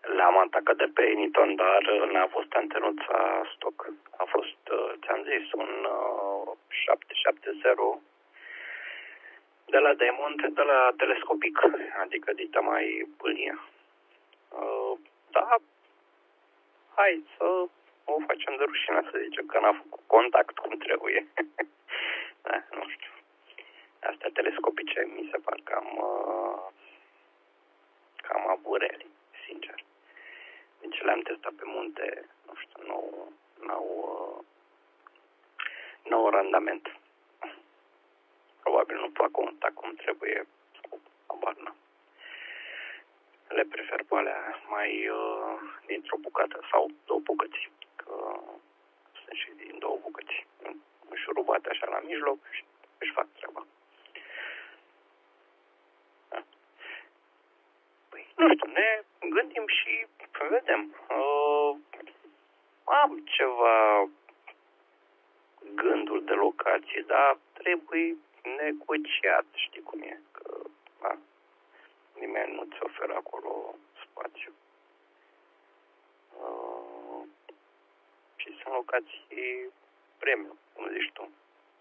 Le-am atacat de pe Eniton, dar n-a fost antenuța stoc. A fost, ți-am zis, un 770 de la Diamond, de la telescopic, adică dita mai pâlnie. Da, hai să o facem de rușine, să zicem, că n-a făcut contact cum trebuie. Da, nu știu. Astea telescopice mi se par cam abureli, sincer. Deci le-am testat pe munte, nu știu, n-au randament. Probabil nu fac contact cum trebuie, abar n-am. Le prefer pe alea mai dintr-o bucată sau două bucăți, că sunt și din două bucăți, înșurubate așa la mijloc și își fac treaba. Da. Păi, nu știu, ne gândim și vedem. Am ceva gânduri de locație, dar trebuie negociat, știi cum e, că da, nimeni nu ți oferă acolo spațiu. Și sunt locații premium, cum zici tu.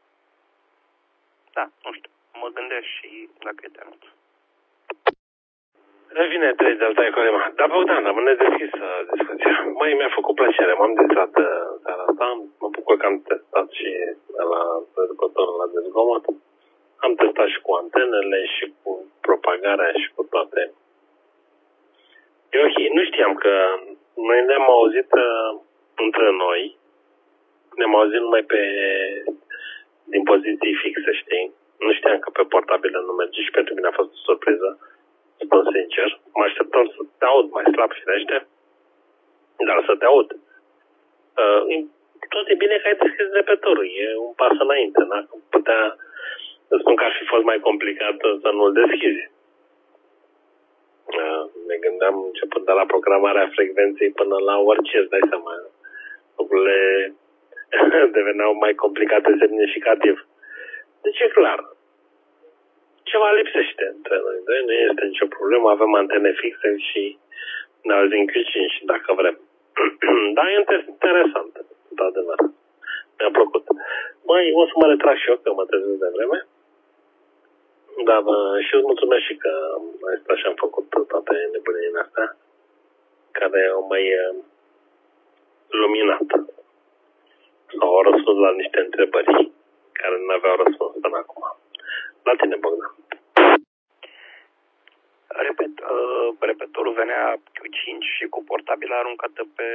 Da, nu știu, mă gândesc și dacă e te anunț. Revine 3 Delta Ecolema. Da, Bogdan, rămâne deschisă discuția. Măi, mi-a făcut plăcere, m-am dezat seara asta. Mă bucur că am testat și la reducătorul la dezgomot. Am testat și cu antenele și cu propagarea și cu toate. E ok, nu știam că noi ne-am auzit între noi. Ne-am auzit numai din poziții fixe, știi? Nu știam că pe portabilă nu merge și pentru mine a fost o surpriză. Spun sincer, mă așteptam să te aud mai slab, firește, dar să te aud. Tot e bine că ai deschis repetorul, e un pas înainte, da? Putea să spun că ar fi fost mai complicat să nu-l deschizi. Ne gândeam începând de la programarea frecvenței până la orice, îți dai seama. Lucrurile deveneau mai complicate semnificativ. Deci e clar. Ceva lipsește între noi doi, nu este nicio problemă, avem antene fixe și ne auzim Q5 dacă vrem. Dar e interesant, într-adevăr. Mi-a plăcut. Măi, o să mă retrag și eu, că mă trezesc de vreme. Dar și îți mulțumesc și că ai stat și am făcut toate nebunile astea, care au mai luminat. Sau au răspuns la niște întrebări care nu aveau răspuns până acum. La tine, Bogdan. Repet, repetorul venea Q5 și cu portabila aruncată pe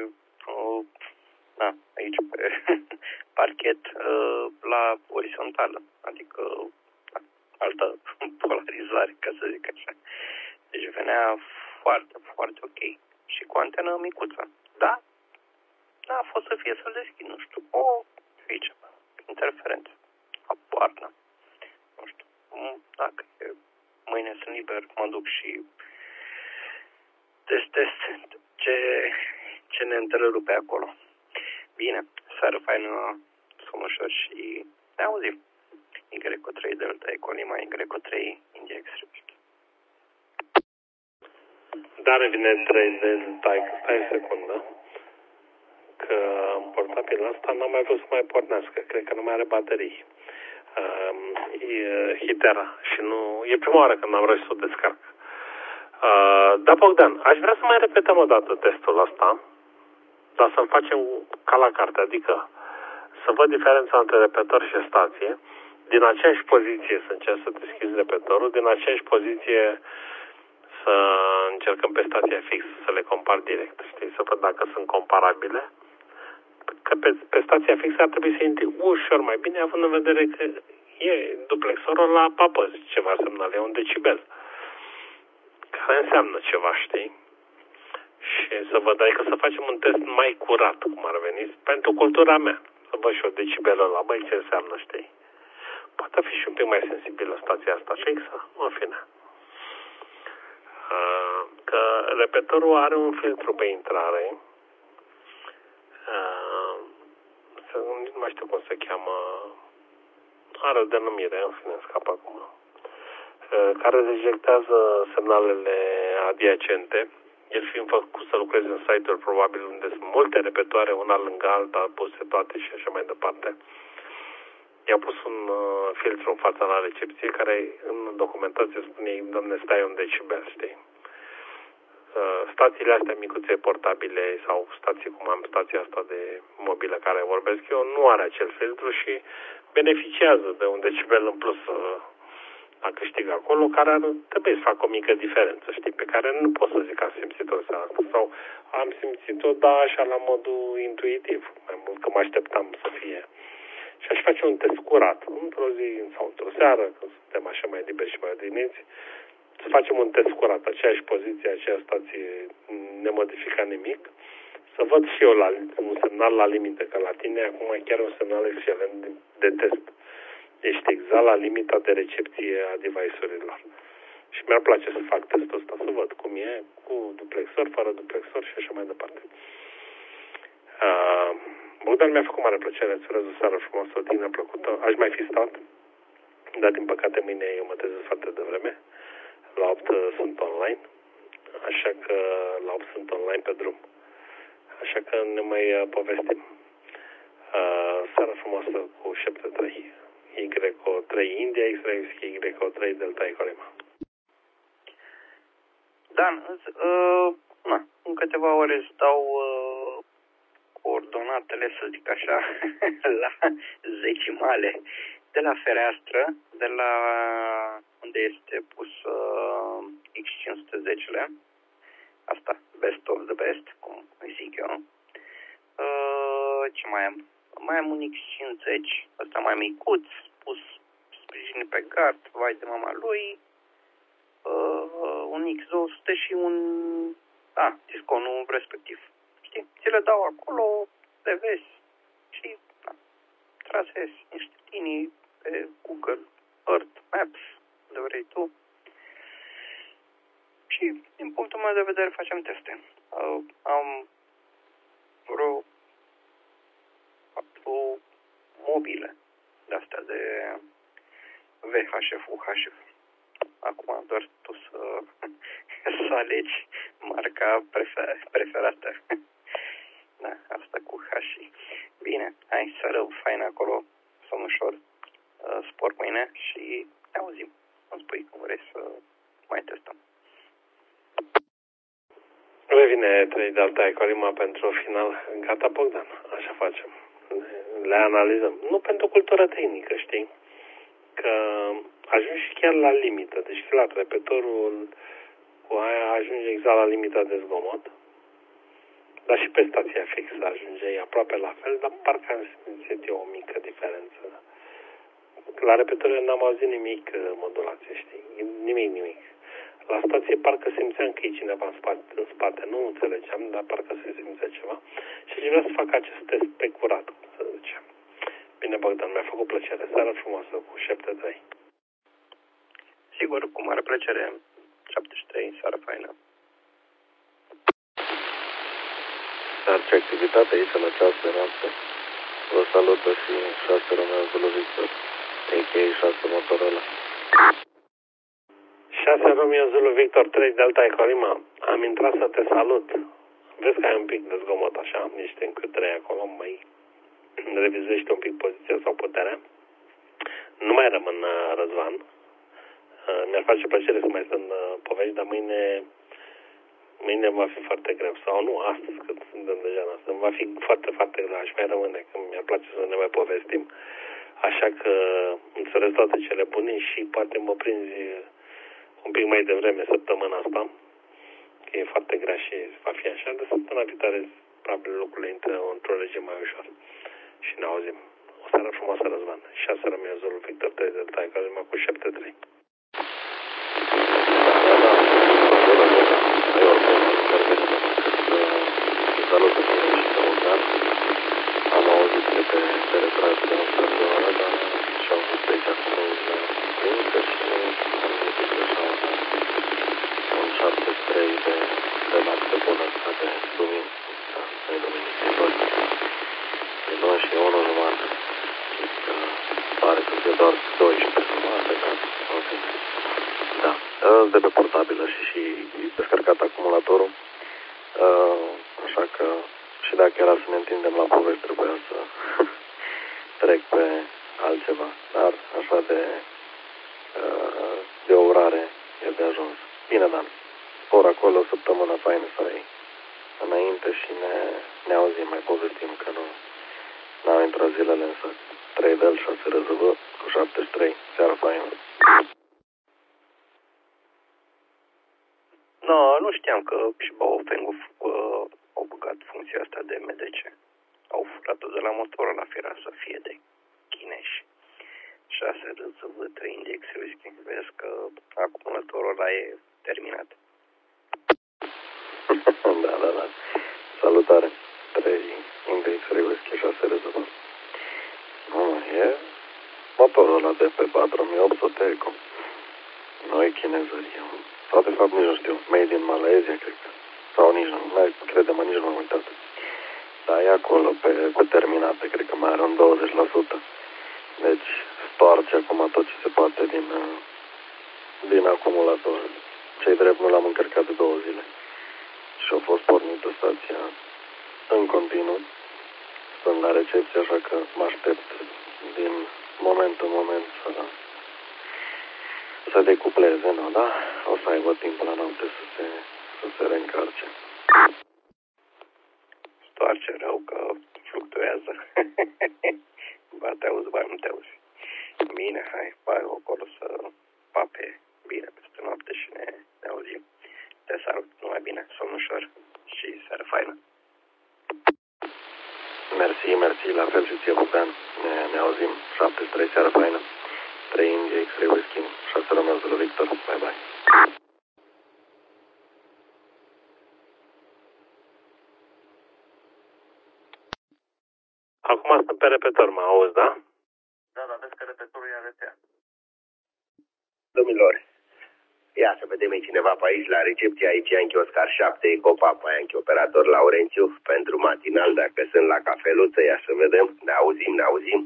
aici pe parchet la orizontală, adică altă polarizare, ca să zic așa. Deci venea foarte, foarte ok. Și cu antenă micuță. Da, a fost să fie să-l deschid, nu știu. Fie ceva, interferență. Aparna. Nu știu. Dacă mâine sunt liber, mă duc și testez ce ne întrerupe acolo. Bine, seară faină, frumușor și ne auzim. Y3 Delta Ecolima, Y3 India Extreme. Dar vine 3 Delta, stai o secundă, că portabilul ăsta n-am mai vrut să mai pornească, cred că nu mai are baterii. E Hitera și nu... E prima oară când am reușit să o descarc. Da, Bogdan, aș vrea să mai repetăm o dată testul ăsta, dar să-l facem ca la carte, adică să văd diferența între repetor și stație, din aceeași poziție să încerc să deschizi repetorul, din aceeași poziție să încercăm pe stația fixă, să le compar direct, știi, să văd dacă sunt comparabile. Că pe stația fixă ar trebui să intri ușor mai bine, având în vedere că e duplexorul la papăzi, ceva semnal, e un decibel, care înseamnă ceva, știi? Și să văd, adică să facem un test mai curat, cum ar veni, pentru cultura mea. Să văd și eu decibelul ăla, băi, ce înseamnă, știi? Poate fi și un pic mai sensibilă stația asta fixă, în fine. Că repetorul are un filtru pe intrare, nu mai știu cum se cheamă, are o denumire, în fine, scap acum, care rejectează semnalele adiacente el fiind făcut să lucreze în site-uri probabil unde sunt multe repetoare, una lângă alta, puse toate și așa mai departe. I-a pus un filtru în fața la recepție care în documentație spune, domne, stai un decibel, știi? Stațiile astea micuțe portabile sau stații cum am stația asta de mobilă care vorbesc eu, nu are acel filtru și beneficiază de un decibel în plus a câștig acolo, care ar trebui să facă o mică diferență, știi, pe care nu pot să zic că am simțit-o în seara asta. Sau am simțit-o, da, așa la modul intuitiv, mai mult că mă așteptam să fie. Și aș face un test curat, într-o zi sau într-o seară, când suntem așa mai liberi și mai odihniți, să facem un test curat, aceeași poziție, aceeași stație, nemodificat nimic, să văd și eu un semnal la limită, că la tine acum e chiar un semnal excelent de test. Ești exact la limita de recepție a device-urilor. Și mi-ar place să fac testul ăsta, să văd cum e, cu duplexor, fără duplexor și așa mai departe. Bogdan, mi-a făcut mare plăcere, îți urez o seară frumoasă, o tine plăcută. Aș mai fi stat, dar din păcate mâine eu mă trezesc foarte devreme. La 8 sunt online, așa că la 8 sunt online pe drum. Așa că ne mai povestim. Seara frumoasă cu 73. YO3 India, X-Ray YO3 Delta Ecolima. Dan, în câteva ore îți dau coordonatele, să zic așa, la zecimale de la fereastră, de la unde este pus X510-le. Asta, best of the best, cum îi zic eu. Ce mai am? Mai am un X50, ăsta mai micuț, pus sprijin pe gard, vai de mama lui. Un X200 și un disconul respectiv. Știi? Ți le dau acolo, le vezi și trasezi niște linii pe Google Earth Maps, de vrei tu. Și din punctul meu de vedere facem teste. Am vreo 4 mobile de-astea de VHF, UHF. Acum doar tu să alegi marca preferată. Da, asta cu H. Bine, hai să rău fain acolo, somn ușor, spor mâine și ne auzim. Îmi spui cum vrei să mai testăm. Revine 3 Delta Ecolima pentru final. Gata, Bogdan, așa facem. Le analizăm. Nu pentru cultură tehnică, știi? Că ajungi chiar la limită. Deci, clar, repetorii cu aia ajunge exact la limita de zgomot. Dar și pe stația fixă ajunge aproape la fel, dar parcă am simțit eu o mică diferență. La repetorii n-am auzit nimic modulație, știi? Nimic. La stație parcă simțeam că e cineva în spate. Nu înțelegeam, dar parcă se simțea ceva. Și vreau să fac acest test pe curat, să zicem. Bine, Bogdan, mi-a făcut plăcere. Seara frumoasă cu 73. Sigur, cu mare plăcere. 73, seara faină. Dar ce activitate aici în această noastră. Vă salută și 6 Romeo Zulu Victor, a.k.a. 6 Motorola. 6 Romeo Zulu Victor 3 Delta Ecolima. Am intrat să te salut. Vezi că ai un pic de zgomot așa, am niște încătrei acolo, mai revizuiește un pic poziția sau puterea. Nu mai rămân, Răzvan. Mi-ar face plăcere să mai stăm povești, dar mâine va fi foarte greu. Sau nu, astăzi, că suntem deja în asta. Va fi foarte, foarte greu. Aș mai rămâne, că mi-ar place să ne mai povestim. Așa că îți urez toate cele bune și poate mă prinzi un pic mai devreme săptămâna asta. Că e foarte grea și va fi așa. De săptămâna viitoare, probabil lucrurile intră într-o lege mai ușor. Și ne auzim. O seară frumoasă, Răzvan. 6 Romeo Zulu Victor 3 Delta Ecolima cu 73. Salută și pe Bogdan. Am auzit că te retragi de demonstrațională, dar și-au văzut aici acolo încă și am zis că și-au un 73 de relaxe bună asta de duminică. Da, de duminică. E 2 și 1 jumătate. Pare să fie doar 12 jumătate, dar ok. era să ne întindem la povești, trebuia să trec pe altceva. Dar așa de o orare e de ajuns. Bine, Dan. Ori acolo o săptămână faină să ai înainte și ne auzim, mai povestim, că n-au intrat zilele însă. 3 del, 6 RZV, cu 73, seara faină. No, nu știam că și Baofeng au băgat funcția asta de MDC. Au furat-o de la Motorola, fiera să fie de chineși. 6 RZV, 3 index whisky. Vezi că acumulatorul ăla e terminat. Da. Salutare. 3 index whisky, 6 RZV. E motorul ăla de pe 4800 Eco. Nu e chinezărie. Sau de fapt nici nu știu. Made in Malaysia, cred că. Sau nici nu. Credem, nici nu am uitat. Dar e acolo cu terminate. Cred că mai are un 20%. Deci stoarce acum tot ce se poate din acumulator. Ce-i drept, nu l-am încărcat de 2 zile. Și a fost pornită stația în continuu. Sunt la recepție, așa că mă aștept din moment în moment să decupleze, nu, da? O să aibă timp la noapte să se reîncarce. Stoarce rău că fluctuează. Ba te auzi, ba nu te auzi. Bine, hai, bai acolo să pape bine peste noapte și ne auzim. Te salut, numai bine, somn ușor și seară faină. Mersi, la fel și ție, Bogdan. Ne auzim. 73, seară faină. 3 India, X-Ray Whisky, 6 Romeo Zulu Victor. Bye. Acum sunt pe repetor, mă auzi, da? Da, vezi că repetorul e în rețea. Domnilor, ia să vedem aici cineva pe aici, la recepție aici, Yankee Oscar 7, Ecopapa, Yankee Operator Laurențiu, pentru matinal, dacă sunt la cafeluță, ia să vedem, ne auzim.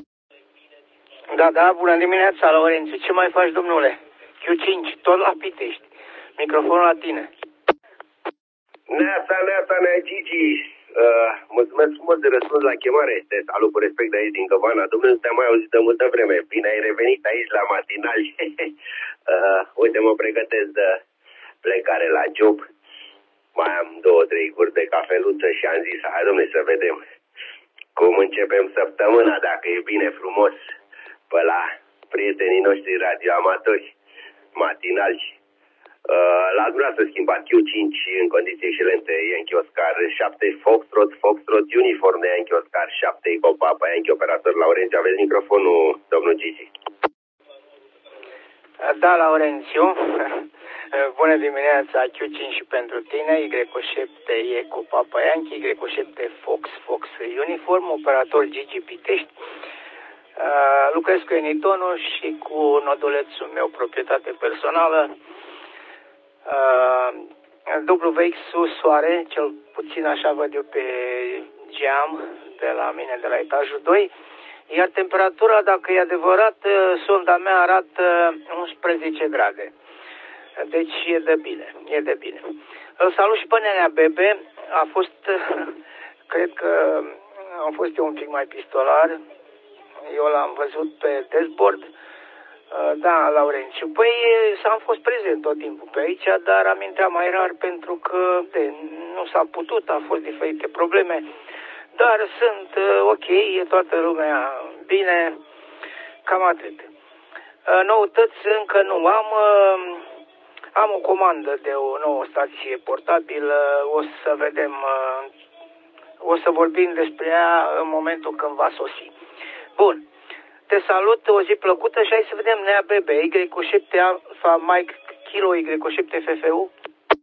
Da, bună dimineața, Laurențiu, ce mai faci, domnule? Q5, tot la Pitești, microfonul la tine. Neața, Gigi, mulțumesc frumos de răspuns la chemare, te salut cu respect de aici din Căvana, domnule, nu te-am mai auzit de multă vreme, bine ai revenit aici la matinali, uite, mă pregătesc de plecare la job, mai am 2-3 guri de cafeluță și am zis, hai domnule să vedem cum începem săptămâna, dacă e bine frumos, pe la prietenii noștri radioamatori matinali. La dumneavoastră schimbat Q5 în condiții excelente, Yankee Oscar 7 Foxtrot uniform de Yankee Oscar 7 Ecopapa, Yankee Operator Laurențiu. Aveți microfonul, domnul Gigi. Da, Laurențiu, bună dimineața, Q5 și pentru tine, Y7 Ecopapa Yankee, Y7 Fox uniform, operator Gigi Pitești. Lucrez cu Enitonul și cu nodulețul meu, proprietate personală. WX-ul Soare, cel puțin așa văd eu pe geam de la mine, de la etajul 2, iar temperatura, dacă e adevărat, sonda mea arată 11 grade. Deci e de bine. Îl salut și pe nenea Bebe, a fost, cred că a fost eu un pic mai pistolar, eu l-am văzut pe dashboard. Da, Laurențiu. Păi am fost prezent tot timpul pe aici, dar am intrat mai rar pentru că nu s-a putut, au fost diferite probleme. Dar sunt ok, e toată lumea bine, cam atât. Noutăți încă nu am. Am o comandă de o nouă stație portabilă, o să vedem, o să vorbim despre ea în momentul când va sosi. Bun. Te salut, o zi plăcută și hai să vedem Nea Bebe, Y7 Alpha Mike Kilo Y7 FFU.